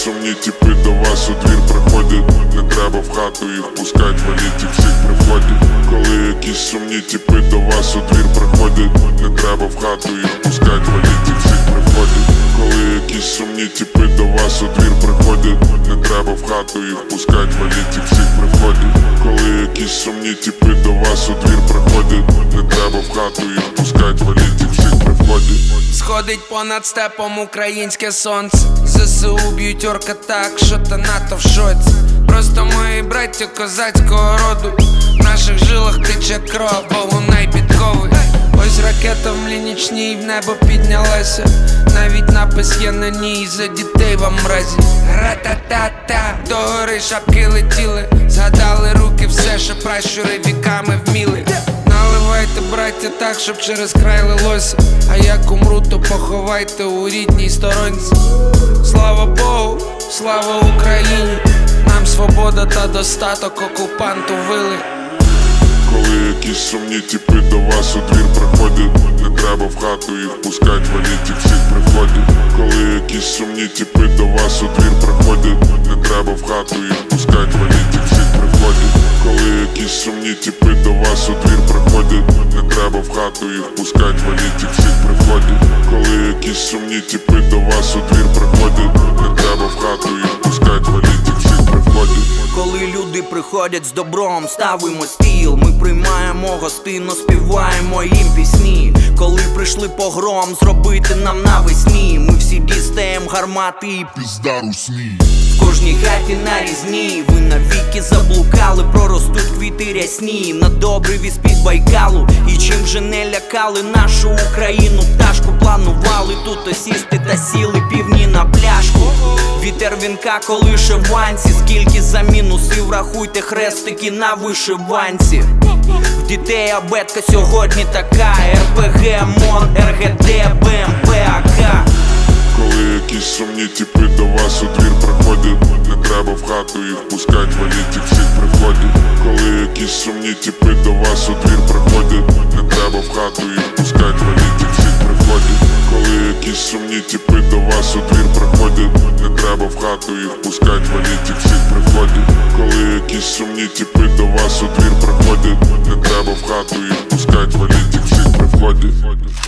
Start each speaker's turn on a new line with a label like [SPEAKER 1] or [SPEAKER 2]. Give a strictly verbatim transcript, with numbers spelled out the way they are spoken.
[SPEAKER 1] сумні тіпи до вас у двір приходять, не треба в хату їх пускать, валіть їх всіх при вході. Коли якісь сумні тіпи до вас у двір приходять, не треба в хату їх пускать, валіть їх всіх при вході. Коли якісь сумні тіпи до вас у двір приходять, не треба в хату їх пускать, валіть їх всіх при вході. Коли якісь сумні тіпи до вас у двір приходять, не треба в хату їх пускать, валіть їх всіх при вході.
[SPEAKER 2] Сходить понад степом українське сонце, ЗСУ б'ють орка так, що та НАТО в шоці. Просто мої браття козацького роду, в наших жилах тече кров, бо лунай підковий. Ось ракета в млінічній в небо піднялася, навіть напис є на ній за дітей в амразі. Ра-та-та-та, до гори шапки летіли, згадали руки все, що пращури віками вміли. Наливайте, браття, так, щоб через край лилося, а як умру, то поховайте у рідній сторонці. Слава Богу, слава Україні, нам свобода та достаток окупанту вили.
[SPEAKER 1] Коли якісь сумні тіпи до вас у двір приходять, не треба в хату їх пускать, валіть їх всіх при вході. Коли якісь сумні тіпи до вас у двір приходять, не треба в хату їх пускать, валіть їх всіх при вході. Коли якісь сумні тіпи до вас у двір приходять, не треба в хату їх пускать, валіть їх всіх при вході. Коли якісь сумні тіпи до вас у двір приходять, не треба в хату їх пускать, валіть їх всіх при вході.
[SPEAKER 3] Коли люди приходять з добром, ставимо стіл, ми приймаємо гостину, співаємо їм пісні. Коли прийшли погром зробити нам навесні, ми всі дістаєм гармати і
[SPEAKER 1] пізда русні.
[SPEAKER 3] В кожній хаті на різні, ви навіки заблукали, проростуть квіти рясні на добрий віз під Байкалу. І чим же не лякали нашу Україну, пташку планували тут осісти та сіли півні на пляшку. Вітер вінка колише в ванці, скільки за мінусів, рахуйте хрестики на вишиванці. В дітей абетка сьогодні така, РПГ, МОН, РГД, БМП, АК.
[SPEAKER 1] Коли якісь сумні тіпи до вас у двір приходять, не треба в хату їх пускать, валіть їх всіх при вході. Коли якісь сумні тіпи до вас у двір приходять, не треба в хату їх пускать, валіть їх всіх при вході. Коли якісь сумні тіпи до вас у двір приходять, не треба в хату їх пускать, валіть їх всіх при вході. Коли якісь сумні тіпи до вас у двір приходять, не треба в хату їх пускать, валіть їх всіх при вході.